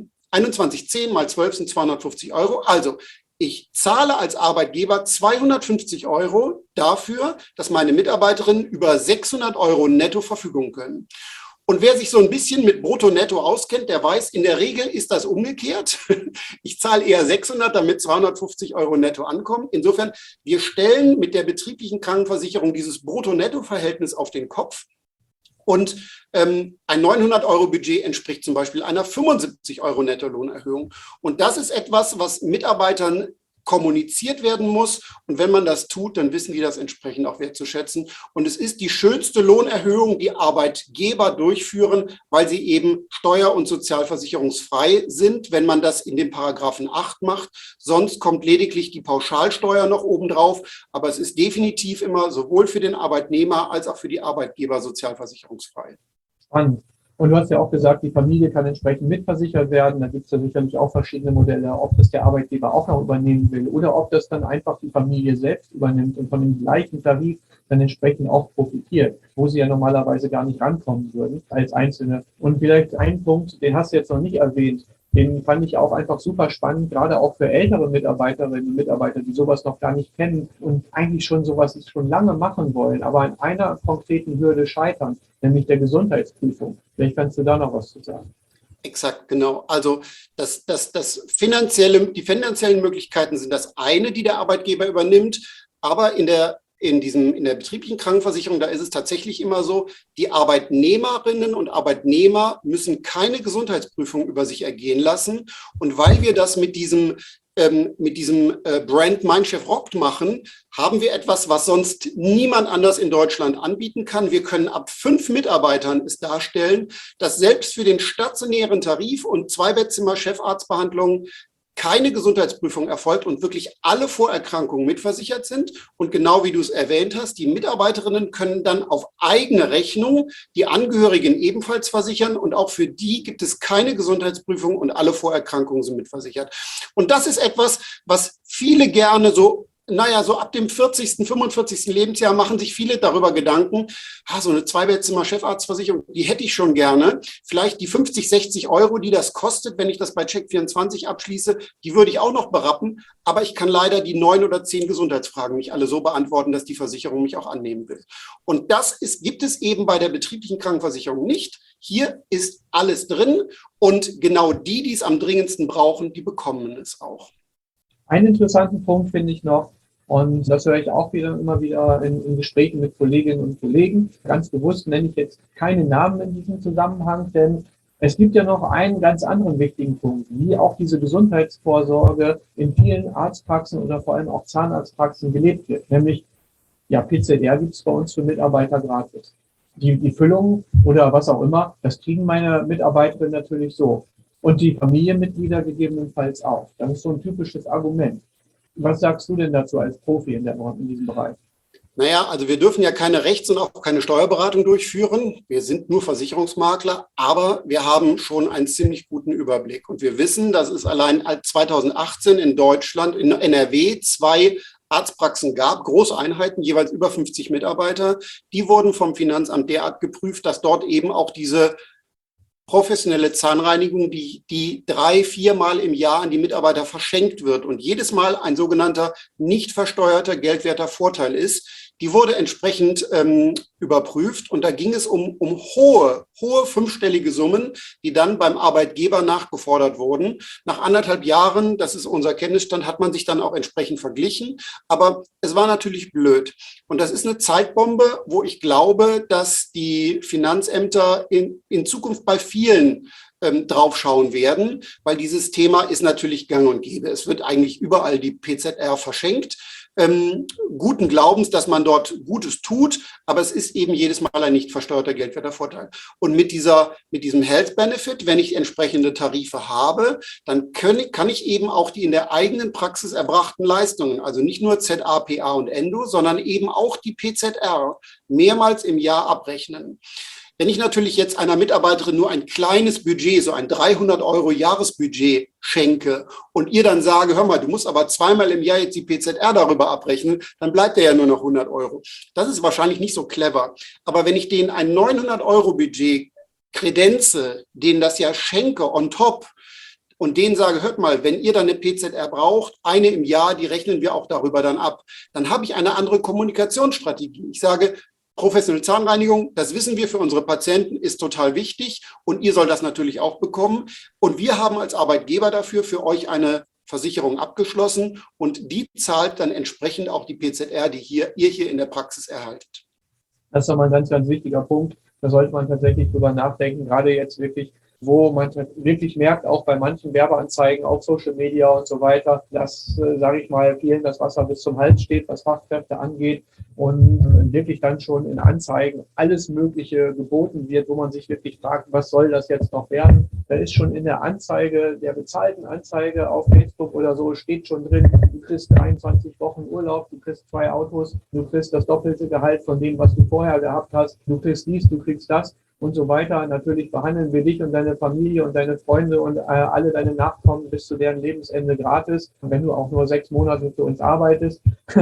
21,10 mal 12 sind 250 Euro. Also ich zahle als Arbeitgeber 250 Euro dafür, dass meine Mitarbeiterinnen über 600 Euro netto verfügen können. Und wer sich so ein bisschen mit Brutto-Netto auskennt, der weiß, in der Regel ist das umgekehrt. Ich zahle eher 600, damit 250 Euro netto ankommen. Insofern, wir stellen mit der betrieblichen Krankenversicherung dieses Brutto-Netto-Verhältnis auf den Kopf. Und ein 900-Euro-Budget entspricht zum Beispiel einer 75 Euro Nettolohnerhöhung. Und das ist etwas, was Mitarbeitern kommuniziert werden muss. Und wenn man das tut, dann wissen die das entsprechend auch wertzuschätzen. Und es ist die schönste Lohnerhöhung, die Arbeitgeber durchführen, weil sie eben steuer- und sozialversicherungsfrei sind, wenn man das in dem Paragraphen 8 macht. Sonst kommt lediglich die Pauschalsteuer noch obendrauf. Aber es ist definitiv immer sowohl für den Arbeitnehmer als auch für die Arbeitgeber sozialversicherungsfrei. Spannend. Und du hast ja auch gesagt, die Familie kann entsprechend mitversichert werden. Da gibt es ja sicherlich auch verschiedene Modelle, ob das der Arbeitgeber auch noch übernehmen will oder ob das dann einfach die Familie selbst übernimmt und von dem gleichen Tarif dann entsprechend auch profitiert, wo sie ja normalerweise gar nicht rankommen würden als Einzelne. Und vielleicht ein Punkt, den hast du jetzt noch nicht erwähnt, den fand ich auch einfach super spannend, gerade auch für ältere Mitarbeiterinnen und Mitarbeiter, die sowas noch gar nicht kennen und eigentlich schon sowas schon lange machen wollen, aber an einer konkreten Hürde scheitern, nämlich der Gesundheitsprüfung. Vielleicht kannst du da noch was zu sagen. Exakt, genau. Also die finanziellen Möglichkeiten sind das eine, die der Arbeitgeber übernimmt, aber in der betrieblichen Krankenversicherung, da ist es tatsächlich immer so, die Arbeitnehmerinnen und Arbeitnehmer müssen keine Gesundheitsprüfung über sich ergehen lassen. Und weil wir das mit diesem Brand Mein Chef rockt machen, haben wir etwas, was sonst niemand anders in Deutschland anbieten kann. Wir können ab 5 Mitarbeitern es darstellen, dass selbst für den stationären Tarif und 2-Bettzimmer Chefarztbehandlungen keine Gesundheitsprüfung erfolgt und wirklich alle Vorerkrankungen mitversichert sind. Und genau wie du es erwähnt hast, die Mitarbeiterinnen können dann auf eigene Rechnung die Angehörigen ebenfalls versichern und auch für die gibt es keine Gesundheitsprüfung und alle Vorerkrankungen sind mitversichert. Und das ist etwas, was viele gerne so ab dem 40., 45. Lebensjahr machen sich viele darüber Gedanken, so eine 2-Bettzimmer Chefarztversicherung, die hätte ich schon gerne. Vielleicht die 50, 60 Euro, die das kostet, wenn ich das bei Check24 abschließe, die würde ich auch noch berappen. Aber ich kann leider die 9 oder 10 Gesundheitsfragen nicht alle so beantworten, dass die Versicherung mich auch annehmen will. Und gibt es eben bei der betrieblichen Krankenversicherung nicht. Hier ist alles drin und genau die es am dringendsten brauchen, die bekommen es auch. Einen interessanten Punkt finde ich noch, und das höre ich auch immer wieder in Gesprächen mit Kolleginnen und Kollegen. Ganz bewusst nenne ich jetzt keine Namen in diesem Zusammenhang, denn es gibt ja noch einen ganz anderen wichtigen Punkt, wie auch diese Gesundheitsvorsorge in vielen Arztpraxen oder vor allem auch Zahnarztpraxen gelebt wird. Nämlich, PZR gibt es bei uns für Mitarbeiter gratis. Die Füllung oder was auch immer, das kriegen meine Mitarbeiterinnen natürlich so. Und die Familienmitglieder gegebenenfalls auch. Das ist so ein typisches Argument. Was sagst du denn dazu als Profi in diesem Bereich? Naja, also wir dürfen ja keine Rechts- und auch keine Steuerberatung durchführen. Wir sind nur Versicherungsmakler, aber wir haben schon einen ziemlich guten Überblick. Und wir wissen, dass es allein 2018 in Deutschland, in NRW, 2 Arztpraxen gab, große Einheiten, jeweils über 50 Mitarbeiter. Die wurden vom Finanzamt derart geprüft, dass dort eben auch diese professionelle Zahnreinigung, die 3, 4 Mal im Jahr an die Mitarbeiter verschenkt wird und jedes Mal ein sogenannter nicht versteuerter geldwerter Vorteil ist, die wurde entsprechend überprüft und da ging es um hohe 5-stellige Summen, die dann beim Arbeitgeber nachgefordert wurden. Nach 1,5 Jahren, das ist unser Kenntnisstand, hat man sich dann auch entsprechend verglichen, aber es war natürlich blöd. Und das ist eine Zeitbombe, wo ich glaube, dass die Finanzämter in Zukunft bei vielen draufschauen werden, weil dieses Thema ist natürlich gang und gäbe. Es wird eigentlich überall die PZR verschenkt. Guten Glaubens, dass man dort Gutes tut, aber es ist eben jedes Mal ein nicht versteuerter geldwerter Vorteil. Und mit diesem Health Benefit, wenn ich entsprechende Tarife habe, dann kann ich eben auch die in der eigenen Praxis erbrachten Leistungen, also nicht nur ZA, PA und Endo, sondern eben auch die PZR mehrmals im Jahr abrechnen. Wenn ich natürlich jetzt einer Mitarbeiterin nur ein kleines Budget, so ein 300 € Jahresbudget schenke und ihr dann sage, hör mal, du musst aber 2-mal im Jahr jetzt die PZR darüber abrechnen, dann bleibt ja nur noch 100 €. Das ist wahrscheinlich nicht so clever. Aber wenn ich denen ein 900 € Budget kredenze, denen das ja schenke on top und denen sage, hört mal, wenn ihr dann eine PZR braucht, eine im Jahr, die rechnen wir auch darüber dann ab, dann habe ich eine andere Kommunikationsstrategie. Ich sage, professionelle Zahnreinigung, das wissen wir für unsere Patienten, ist total wichtig und ihr sollt das natürlich auch bekommen. Und wir haben als Arbeitgeber dafür für euch eine Versicherung abgeschlossen und die zahlt dann entsprechend auch die PZR, die ihr hier in der Praxis erhaltet. Das ist nochmal ein ganz, ganz wichtiger Punkt. Da sollte man tatsächlich drüber nachdenken, gerade jetzt wirklich, wo man wirklich merkt, auch bei manchen Werbeanzeigen auf Social Media und so weiter, dass, sage ich mal, vielen das Wasser bis zum Hals steht, was Fachkräfte angeht und wirklich dann schon in Anzeigen alles Mögliche geboten wird, wo man sich wirklich fragt, was soll das jetzt noch werden? Da ist schon in der Anzeige, der bezahlten Anzeige auf Facebook oder so, steht schon drin, du kriegst 23 Wochen Urlaub, du kriegst 2 Autos, du kriegst das doppelte Gehalt von dem, was du vorher gehabt hast, du kriegst dies, du kriegst das. und so weiter. Natürlich behandeln wir dich und deine Familie und deine Freunde und alle deine Nachkommen bis zu deren Lebensende gratis. Und wenn du auch nur 6 Monate für uns arbeitest,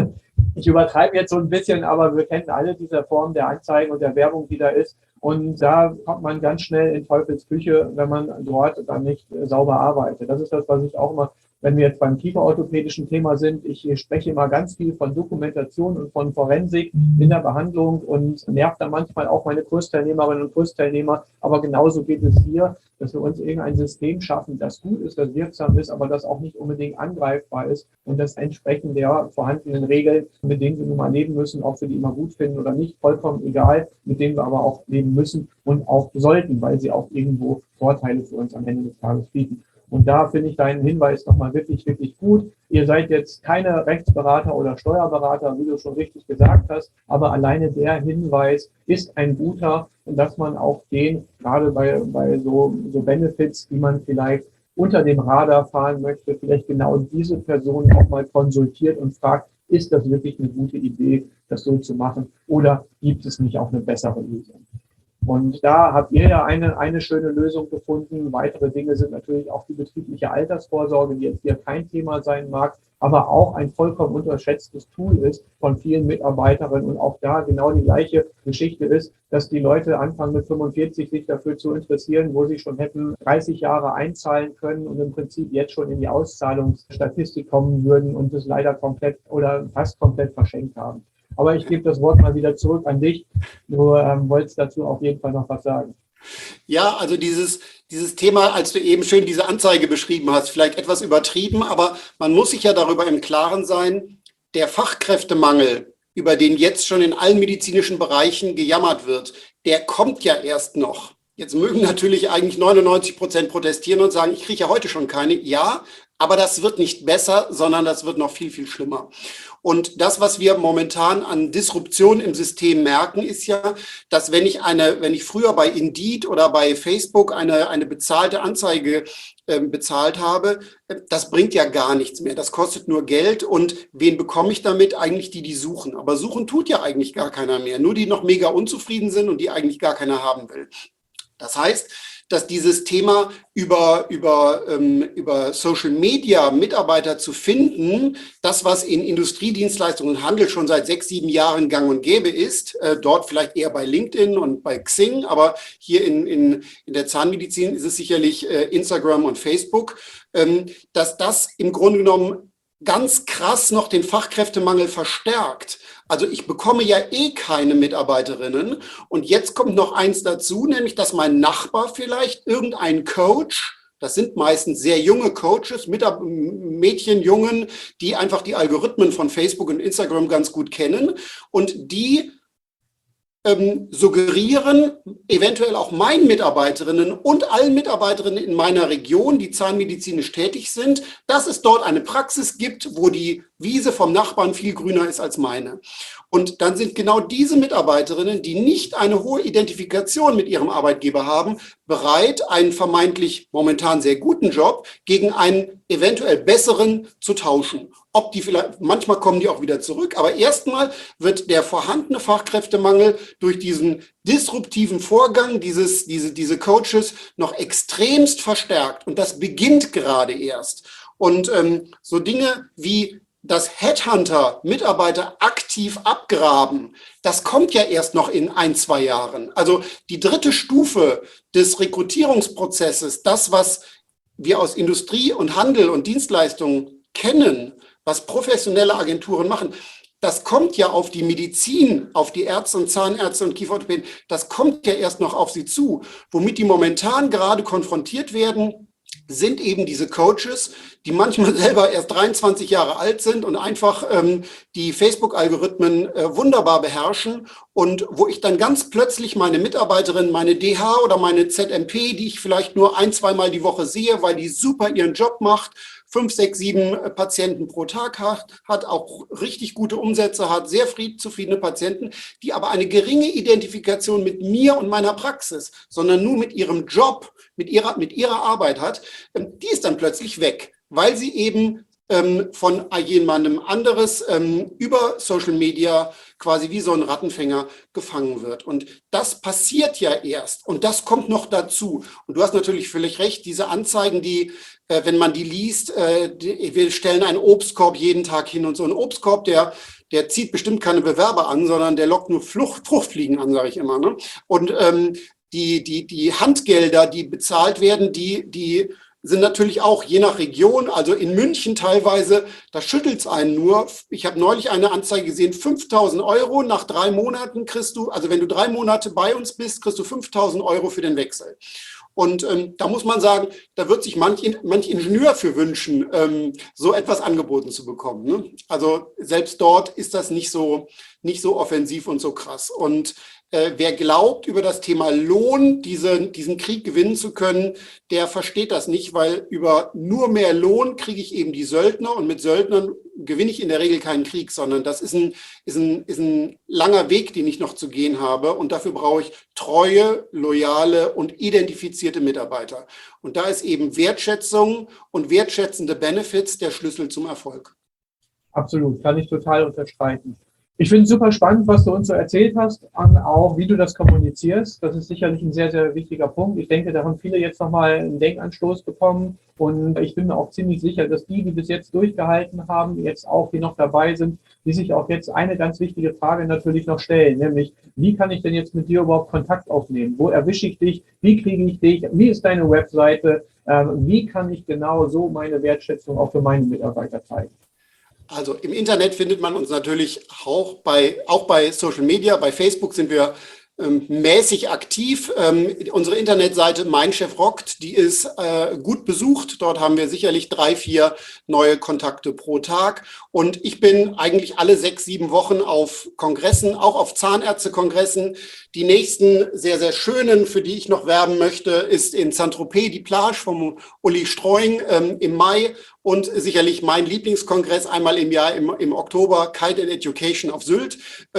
ich übertreibe jetzt so ein bisschen, aber wir kennen alle diese Form der Anzeigen und der Werbung, die da ist. Und da kommt man ganz schnell in Teufels Küche, wenn man dort dann nicht sauber arbeitet. Das ist das, was ich auch immer, wenn wir jetzt beim kieferorthopädischen Thema sind, ich spreche immer ganz viel von Dokumentation und von Forensik in der Behandlung und nervt dann manchmal auch meine Kursteilnehmerinnen und Kursteilnehmer. Aber genauso geht es hier, dass wir uns irgendein System schaffen, das gut ist, das wirksam ist, aber das auch nicht unbedingt angreifbar ist und das entsprechend der vorhandenen Regeln, mit denen wir nun mal leben müssen, ob wir die immer gut finden oder nicht, vollkommen egal, mit denen wir aber auch leben müssen und auch sollten, weil sie auch irgendwo Vorteile für uns am Ende des Tages bieten. Und da finde ich deinen Hinweis nochmal wirklich, wirklich gut. Ihr seid jetzt keine Rechtsberater oder Steuerberater, wie du schon richtig gesagt hast, aber alleine der Hinweis ist ein guter, dass man auch den, gerade bei so Benefits, die man vielleicht unter dem Radar fahren möchte, vielleicht genau diese Person auch mal konsultiert und fragt, ist das wirklich eine gute Idee, das so zu machen, oder gibt es nicht auch eine bessere Lösung? Und da habt ihr ja eine schöne Lösung gefunden. Weitere Dinge sind natürlich auch die betriebliche Altersvorsorge, die jetzt hier kein Thema sein mag, aber auch ein vollkommen unterschätztes Tool ist von vielen Mitarbeiterinnen und auch da genau die gleiche Geschichte ist, dass die Leute anfangen mit 45 sich dafür zu interessieren, wo sie schon hätten 30 Jahre einzahlen können und im Prinzip jetzt schon in die Auszahlungsstatistik kommen würden und es leider komplett oder fast komplett verschenkt haben. Aber ich gebe das Wort mal wieder zurück an dich. Du wolltest dazu auf jeden Fall noch was sagen. Ja, also dieses Thema, als du eben schön diese Anzeige beschrieben hast, vielleicht etwas übertrieben, aber man muss sich ja darüber im Klaren sein, der Fachkräftemangel, über den jetzt schon in allen medizinischen Bereichen gejammert wird, der kommt ja erst noch. Jetzt mögen natürlich eigentlich 99% protestieren und sagen, ich kriege ja heute schon keine. Ja, aber das wird nicht besser, sondern das wird noch viel, viel schlimmer. Und das, was wir momentan an Disruption im System merken, ist ja, dass wenn ich früher bei Indeed oder bei Facebook eine bezahlte Anzeige bezahlt habe, das bringt ja gar nichts mehr. Das kostet nur Geld und wen bekomme ich damit? Eigentlich die suchen. Aber suchen tut ja eigentlich gar keiner mehr. Nur die noch mega unzufrieden sind und die eigentlich gar keiner haben will. Das heißt, dass dieses Thema über Social Media Mitarbeiter zu finden, das, was in Industriedienstleistungen und Handel schon seit 6, 7 Jahren gang und gäbe ist, dort vielleicht eher bei LinkedIn und bei Xing, aber hier in der Zahnmedizin ist es sicherlich Instagram und Facebook, dass das im Grunde genommen ganz krass noch den Fachkräftemangel verstärkt. Also ich bekomme ja keine Mitarbeiterinnen und jetzt kommt noch eins dazu, nämlich dass mein Nachbar vielleicht irgendein Coach, das sind meistens sehr junge Coaches, Mädchen, Jungen, die einfach die Algorithmen von Facebook und Instagram ganz gut kennen und die suggerieren eventuell auch meinen Mitarbeiterinnen und allen Mitarbeiterinnen in meiner Region, die zahnmedizinisch tätig sind, dass es dort eine Praxis gibt, wo die Wiese vom Nachbarn viel grüner ist als meine. Und dann sind genau diese Mitarbeiterinnen, die nicht eine hohe Identifikation mit ihrem Arbeitgeber haben, bereit, einen vermeintlich momentan sehr guten Job gegen einen eventuell besseren zu tauschen. Ob die vielleicht, manchmal kommen die auch wieder zurück, aber erstmal wird der vorhandene Fachkräftemangel durch diesen disruptiven Vorgang, diese Coaches noch extremst verstärkt. Und das beginnt gerade erst. Und so Dinge wie dass Headhunter Mitarbeiter aktiv abgraben, das kommt ja erst noch in 1, 2 Jahren. Also die dritte Stufe des Rekrutierungsprozesses, das, was wir aus Industrie und Handel und Dienstleistungen kennen, was professionelle Agenturen machen, das kommt ja auf die Medizin, auf die Ärzte und Zahnärzte und Kieferorthopäden, das kommt ja erst noch auf sie zu. Womit die momentan gerade konfrontiert werden, sind eben diese Coaches, die manchmal selber erst 23 Jahre alt sind und einfach die Facebook-Algorithmen wunderbar beherrschen und wo ich dann ganz plötzlich meine Mitarbeiterin, meine DH oder meine ZMP, die ich vielleicht nur 1, 2 Mal die Woche sehe, weil die super ihren Job macht, 5, 6, 7 Patienten pro Tag hat auch richtig gute Umsätze, hat sehr zufriedene Patienten, die aber eine geringe Identifikation mit mir und meiner Praxis, sondern nur mit ihrem Job, mit ihrer Arbeit hat, die ist dann plötzlich weg, weil sie eben von jemandem anderes über Social Media quasi wie so ein Rattenfänger gefangen wird. Und das passiert ja erst und das kommt noch dazu. Und du hast natürlich völlig recht, diese Anzeigen, die, wenn man die liest, wir stellen einen Obstkorb jeden Tag hin und so ein Obstkorb, der zieht bestimmt keine Bewerber an, sondern der lockt nur Fruchtfliegen an, sage ich immer. Ne? Und die Handgelder, die bezahlt werden, die sind natürlich auch je nach Region, also in München teilweise, da schüttelt es einen nur. Ich habe neulich eine Anzeige gesehen, 5.000 Euro nach 3 Monaten kriegst du, also wenn du 3 Monate bei uns bist, kriegst du 5.000 Euro für den Wechsel. Und da muss man sagen, da wird sich manch Ingenieur für wünschen, so etwas angeboten zu bekommen. Ne? Also selbst dort ist das nicht so offensiv und so krass. Und wer glaubt, über das Thema Lohn diesen Krieg gewinnen zu können, der versteht das nicht, weil über nur mehr Lohn kriege ich eben die Söldner und mit Söldnern gewinne ich in der Regel keinen Krieg, sondern das ist ein langer Weg, den ich noch zu gehen habe und dafür brauche ich treue, loyale und identifizierte Mitarbeiter. Und da ist eben Wertschätzung und wertschätzende Benefits der Schlüssel zum Erfolg. Absolut, kann ich total unterstreichen. Ich finde es super spannend, was du uns so erzählt hast, auch wie du das kommunizierst. Das ist sicherlich ein sehr, sehr wichtiger Punkt. Ich denke, da haben viele jetzt nochmal einen Denkanstoß bekommen. Und ich bin mir auch ziemlich sicher, dass die bis jetzt durchgehalten haben, jetzt auch, die noch dabei sind, die sich auch jetzt eine ganz wichtige Frage natürlich noch stellen, nämlich, wie kann ich denn jetzt mit dir überhaupt Kontakt aufnehmen? Wo erwische ich dich? Wie kriege ich dich? Wie ist deine Webseite? Wie kann ich genau so meine Wertschätzung auch für meine Mitarbeiter zeigen? Also im Internet findet man uns natürlich auch bei Social Media. Bei Facebook sind wir mäßig aktiv. Unsere Internetseite Mein Chef rockt, die ist gut besucht. Dort haben wir sicherlich 3, 4 neue Kontakte pro Tag. Und ich bin eigentlich alle 6, 7 Wochen auf Kongressen, auch auf Zahnärztekongressen. Die nächsten sehr, sehr schönen, für die ich noch werben möchte, ist in Saint-Tropez die Plage vom Uli Streuing im Mai. Und sicherlich mein Lieblingskongress einmal im Jahr im Oktober, Kite and Education auf Sylt.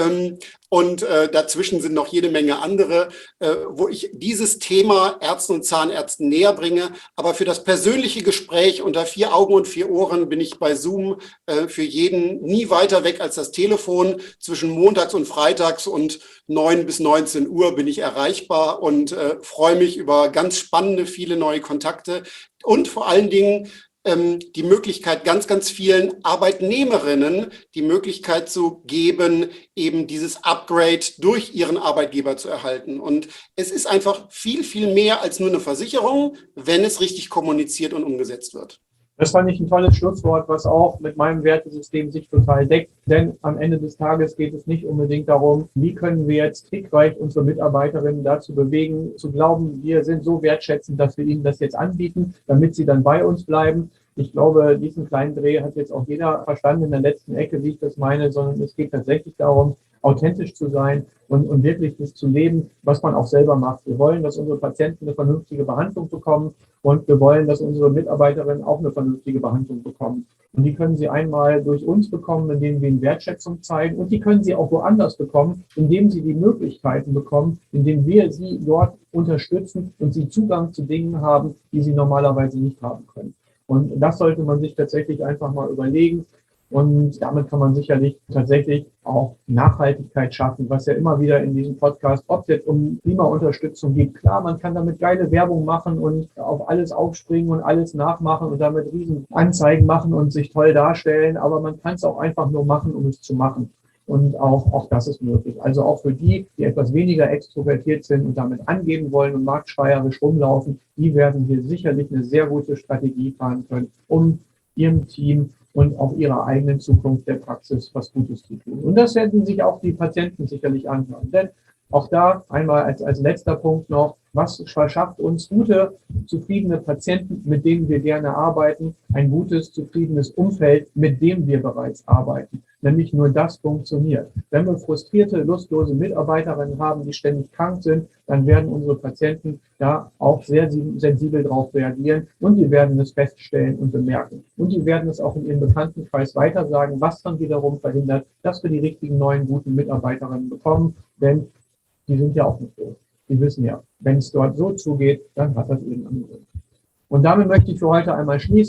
Und dazwischen sind noch jede Menge andere, wo ich dieses Thema Ärzten und Zahnärzten näher bringe. Aber für das persönliche Gespräch unter 4 Augen und 4 Ohren bin ich bei Zoom für jeden nie weiter weg als das Telefon. Zwischen montags und freitags und 9 bis 19 Uhr bin ich erreichbar und freue mich über ganz spannende, viele neue Kontakte und vor allen Dingen die Möglichkeit, ganz, ganz vielen Arbeitnehmerinnen die Möglichkeit zu geben, eben dieses Upgrade durch ihren Arbeitgeber zu erhalten. Und es ist einfach viel, viel mehr als nur eine Versicherung, wenn es richtig kommuniziert und umgesetzt wird. Das fand ich ein tolles Schlusswort, was auch mit meinem Wertesystem sich total deckt. Denn am Ende des Tages geht es nicht unbedingt darum, wie können wir jetzt trickreich unsere Mitarbeiterinnen dazu bewegen, zu glauben, wir sind so wertschätzend, dass wir ihnen das jetzt anbieten, damit sie dann bei uns bleiben. Ich glaube, diesen kleinen Dreh hat jetzt auch jeder verstanden in der letzten Ecke, wie ich das meine, sondern es geht tatsächlich darum, authentisch zu sein und wirklich das zu leben, was man auch selber macht. Wir wollen, dass unsere Patienten eine vernünftige Behandlung bekommen und wir wollen, dass unsere Mitarbeiterinnen auch eine vernünftige Behandlung bekommen. Und die können sie einmal durch uns bekommen, indem wir ihnen Wertschätzung zeigen und die können sie auch woanders bekommen, indem sie die Möglichkeiten bekommen, indem wir sie dort unterstützen und sie Zugang zu Dingen haben, die sie normalerweise nicht haben können. Und das sollte man sich tatsächlich einfach mal überlegen. Und damit kann man sicherlich tatsächlich auch Nachhaltigkeit schaffen, was ja immer wieder in diesem Podcast, ob es jetzt um Klimaunterstützung geht. Klar, man kann damit geile Werbung machen und auf alles aufspringen und alles nachmachen und damit riesen Anzeigen machen und sich toll darstellen. Aber man kann es auch einfach nur machen, um es zu machen. Und auch das ist möglich. Also auch für die etwas weniger extrovertiert sind und damit angeben wollen und marktschreierisch rumlaufen, die werden hier sicherlich eine sehr gute Strategie fahren können, um ihrem Team und auch ihrer eigenen Zukunft der Praxis was Gutes zu tun. Und das werden sich auch die Patienten sicherlich anhören. Denn auch da einmal als letzter Punkt noch, was verschafft uns gute, zufriedene Patienten, mit denen wir gerne arbeiten, ein gutes, zufriedenes Umfeld, mit dem wir bereits arbeiten. Nämlich nur das funktioniert. Wenn wir frustrierte, lustlose Mitarbeiterinnen haben, die ständig krank sind, dann werden unsere Patienten da auch sehr sensibel darauf reagieren und die werden es feststellen und bemerken. Und die werden es auch in ihrem Bekanntenkreis weitersagen, was dann wiederum verhindert, dass wir die richtigen neuen, guten Mitarbeiterinnen bekommen, denn die sind ja auch nicht doof. Die wissen ja, wenn es dort so zugeht, dann hat das irgendeinen Grund. Und damit möchte ich für heute einmal schließen.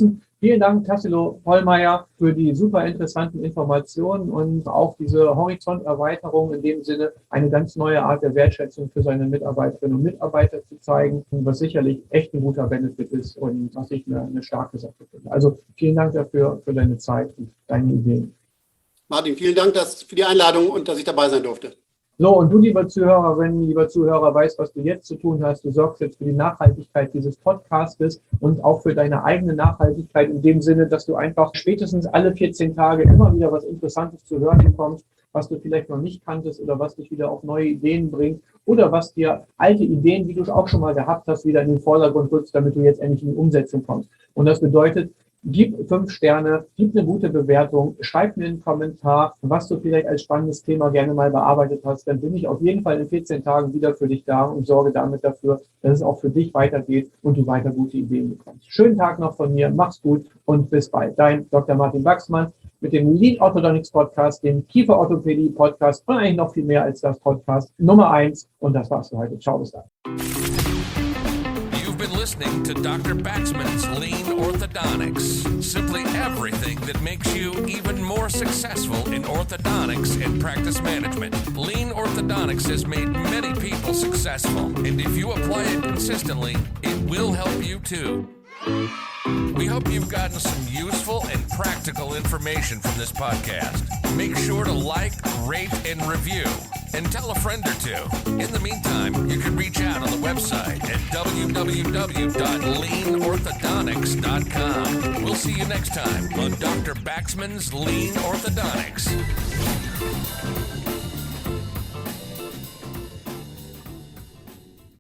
Vielen Dank, Tassilo Pollmeier, für die super interessanten Informationen und auch diese Horizonterweiterung, in dem Sinne eine ganz neue Art der Wertschätzung für seine Mitarbeiterinnen und Mitarbeiter zu zeigen, was sicherlich echt ein guter Benefit ist und was ich eine starke Sache finde. Also vielen Dank dafür, für deine Zeit und deine Ideen. Martin, vielen Dank für die Einladung und dass ich dabei sein durfte. So, und du, lieber Zuhörerin, lieber Zuhörer, weißt, was du jetzt zu tun hast. Du sorgst jetzt für die Nachhaltigkeit dieses Podcastes und auch für deine eigene Nachhaltigkeit in dem Sinne, dass du einfach spätestens alle 14 Tage immer wieder was Interessantes zu hören bekommst, was du vielleicht noch nicht kanntest oder was dich wieder auf neue Ideen bringt oder was dir alte Ideen, die du auch schon mal gehabt hast, wieder in den Vordergrund rückst, damit du jetzt endlich in die Umsetzung kommst. Und das bedeutet, gib 5 Sterne, gib eine gute Bewertung, schreib mir einen Kommentar, was du vielleicht als spannendes Thema gerne mal bearbeitet hast. Dann bin ich auf jeden Fall in 14 Tagen wieder für dich da und sorge damit dafür, dass es auch für dich weitergeht und du weiter gute Ideen bekommst. Schönen Tag noch von mir, mach's gut und bis bald. Dein Dr. Martin Baxmann mit dem Lean Orthodontics Podcast, dem Kieferorthopädie Podcast und eigentlich noch viel mehr als das Podcast Nummer 1. Und das war's für heute. Ciao, bis dann. You've been listening to Dr. Baxman's Lean Orthodontics. Simply everything that makes you even more successful in orthodontics and practice management. Lean Orthodontics has made many people successful, and if you apply it consistently, it will help you too. We hope you've gotten some useful and practical information from this podcast. Make sure to like, rate, and review. And tell a friend or two. In the meantime, you can reach out on the website at www.leanorthodontics.com. We'll see you next time on Dr. Baxman's Lean Orthodontics.